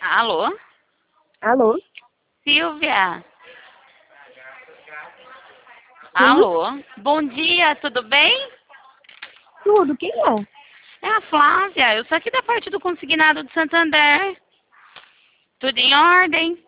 Alô? Alô? Silvia? Sim? Alô? Bom dia, tudo bem? Tudo, quem é? É a Flávia, eu sou aqui da parte do Consignado de Santander. Tudo em ordem?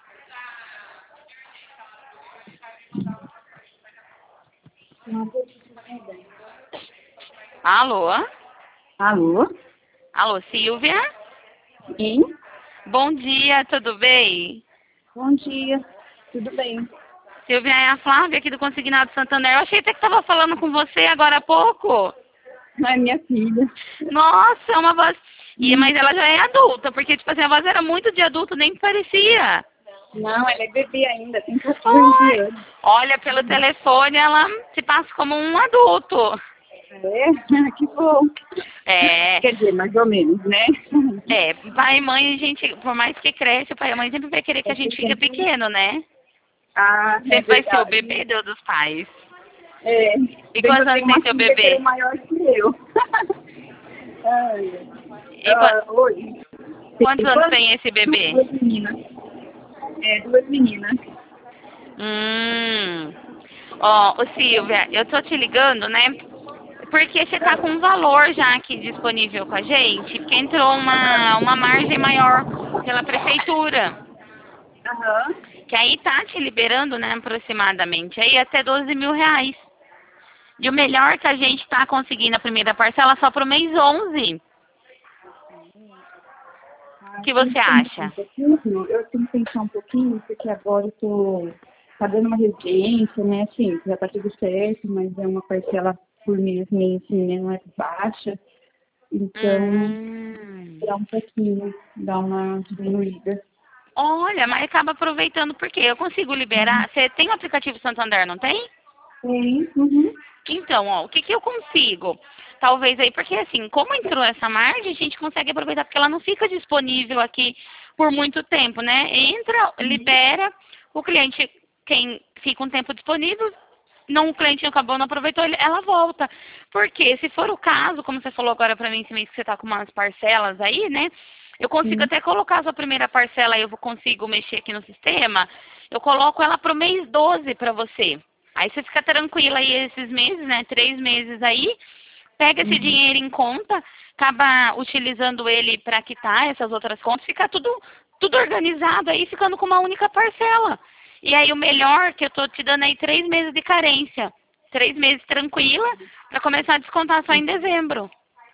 Alô? Alô? Alô, Silvia? Sim? Bom dia, tudo bem? Bom dia. Tudo bem? Silvia, é a Flávia aqui do Consignado de Santander. Eu achei até que estava falando com você agora há pouco. Não é minha filha. Nossa, é uma voz... Mas ela já é adulta, porque, tipo assim, a voz era muito de adulto, nem parecia. Não, ela é bebê ainda, tem 14 Ai, anos. olha, pelo telefone ela se passa como um adulto. É? Que bom. É, Quer dizer, mais ou menos, né? pai e mãe, a gente, por mais que cresça, o pai e a mãe sempre vai querer que a gente fique pequeno, né? Ah, é Sempre vai ser o verdade. bebê dos pais. É. E Bem que quantos eu anos tenho tem uma seu filha que é bebê? maior que eu. Ai. E Oi. quantos Tem anos quantas? tem esse bebê? Duas meninas. É, duas meninas. Hum. Ó, ô Silvia, eu tô te ligando, né? Porque você tá com um valor já aqui disponível com a gente, porque entrou uma margem maior pela prefeitura. Aham. Que aí tá te liberando, né, aproximadamente, aí até 12 mil reais. E o melhor que a gente tá conseguindo a primeira parcela só pro mês 11. O que Tem você que pensar um acha? pouquinho, eu tenho que pensar um pouquinho, porque agora eu tô pagando uma residência, né? Assim, já tá tudo certo, mas é uma parcela por mês, meio assim, né? Não é baixa. Então, Hum. dá um pouquinho, dá uma diminuída. Olha, mas acaba aproveitando porque eu consigo liberar. Você tem o aplicativo Santander, não tem? Sim, uhum. Então, ó, o que que eu consigo? Talvez aí, porque assim, como entrou essa margem, a gente consegue aproveitar, porque ela não fica disponível aqui por muito tempo, né? Entra, libera, o cliente, quem fica um tempo disponível, não, o cliente acabou, não aproveitou, ela volta. Porque se for o caso, como você falou agora pra mim, esse mês que você tá com umas parcelas aí, né? Eu consigo Sim. até colocar a sua primeira parcela aí, eu consigo mexer aqui no sistema, eu coloco ela pro mês 12 pra você. Aí você fica tranquila aí esses meses, né? 3 meses aí, pega esse Uhum. dinheiro em conta, acaba utilizando ele para quitar essas outras contas, fica tudo organizado aí, ficando com uma única parcela. E aí o melhor que eu tô te dando aí 3 meses de carência. 3 meses tranquila, para começar a descontar só em dezembro.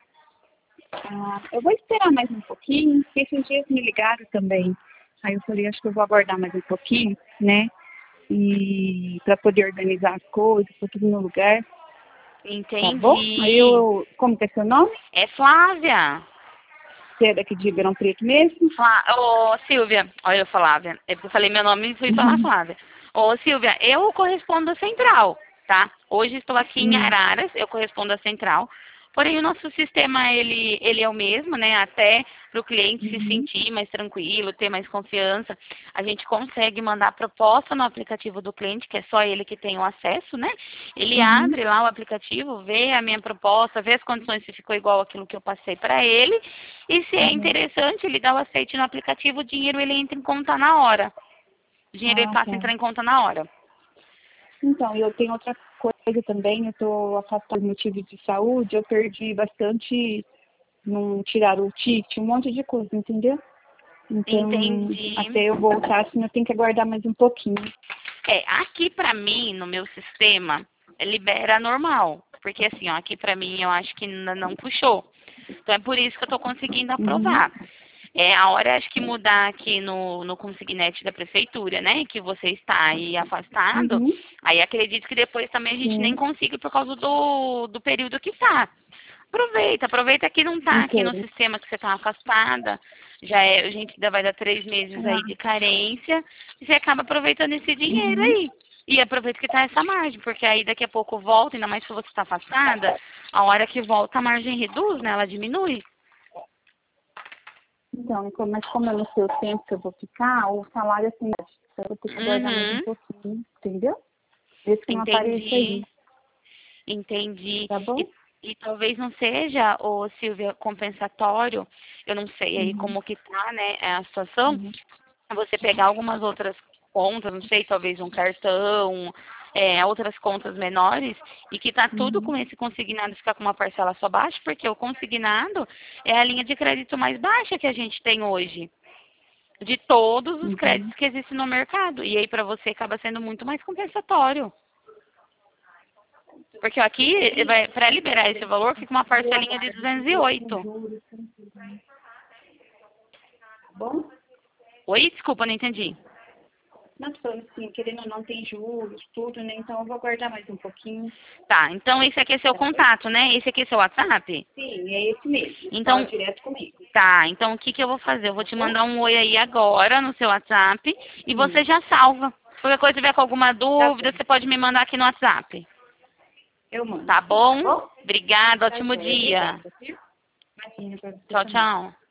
Ah, eu vou esperar mais um pouquinho, porque esses dias me ligaram também. Aí eu falei, acho que eu vou aguardar mais um pouquinho, né? E para poder organizar as coisas, pôr tudo no lugar. Tá bom? Aí Entendi. como que é seu nome? É Flávia. Você é daqui de Ribeirão Preto mesmo? Ô, Silvia, olha eu Flávia, é porque eu falei meu nome e fui falar Uhum. Flávia. Ô, Silvia, eu correspondo à central, tá? Hoje estou aqui em Hum. Araras, eu correspondo à central. Porém, o nosso sistema, ele é o mesmo, né? Até para o cliente se Uhum. sentir mais tranquilo, ter mais confiança. A gente consegue mandar proposta no aplicativo do cliente, que é só ele que tem o acesso, né? Ele Uhum. abre lá o aplicativo, vê a minha proposta, vê as condições se ficou igual aquilo que eu passei para ele. E se é Uhum. interessante, ele dá o aceite no aplicativo, o dinheiro ele entra em conta na hora. O dinheiro ele Ah, passa a tá. entrar em conta na hora. Então, eu tenho outra coisa também, eu estou afastada por motivo de saúde, eu perdi bastante, não tiraram o ticket, um monte de coisa, entendeu? Então, Entendi. até eu voltar, assim, eu tenho que aguardar mais um pouquinho. Aqui pra mim, no meu sistema, libera normal. Porque assim, ó, aqui pra mim eu acho que ainda não puxou. Então é por isso que eu tô conseguindo Uhum. aprovar. É a hora acho que mudar aqui no consignete da prefeitura, né? Que você está aí afastado. Uhum. Aí acredito que depois também a gente nem Sim, consiga por causa do período que tá. Aproveita que não tá aqui no inteiro. sistema que você tá afastada. Já é, a gente ainda vai dar 3 meses aí Ah, de carência. E você acaba aproveitando esse dinheiro uhum. aí. E aproveita que tá essa margem, porque aí daqui a pouco volta, ainda mais se você tá afastada, a hora que volta a margem reduz, né? Ela diminui. Então, mas como eu não sei o tempo que eu vou ficar, o salário assim, eu vou ter que aguardar mais um Uhum. pouquinho, entendeu? Desde que não apareça aí, Entendi. Entendi. tá E, bom? E talvez não seja, ô Silvia, compensatório, eu não sei aí Uhum. como que tá, né, a situação, Uhum. você pegar algumas outras contas, não sei, talvez um cartão, outras contas menores, e que tá tudo Uhum. com esse consignado ficar com uma parcela só baixa, porque o consignado é a linha de crédito mais baixa que a gente tem hoje, de todos os Uhum. créditos que existem no mercado. E aí para você acaba sendo muito mais compensatório. Porque aqui, para liberar esse valor, fica uma parcelinha de 208. Bom? Oi, desculpa, não entendi. Não, tô falando assim, querendo ou não, tem juros, tudo, né? Então eu vou aguardar mais um pouquinho. Tá, então esse aqui é seu Tá bem? contato, né? Esse aqui é seu WhatsApp? Sim, é esse mesmo. Fala Então, direto comigo. tá, então o que que eu vou fazer? Eu vou te Tá bom? mandar um oi aí agora no seu WhatsApp e você Sim. já salva. Qualquer coisa tiver com alguma Tá dúvida, bom. você pode me mandar aqui no WhatsApp. Eu mando Tá sim, tá bom? bom? Obrigada, Tá ótimo joia. dia. Obrigada, viu? Imagina pra você Tchau, também. tchau.